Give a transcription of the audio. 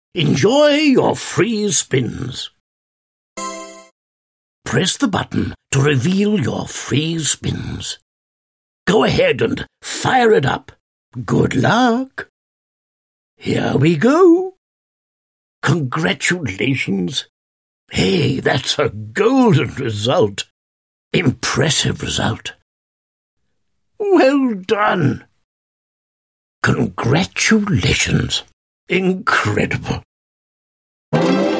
Enjoy your free spins. Press the button to reveal your free spins. Go ahead and fire it up. Good luck. Here we go. Congratulations. Hey, that's a golden result. Impressive result. Well done. Congratulations. Incredible.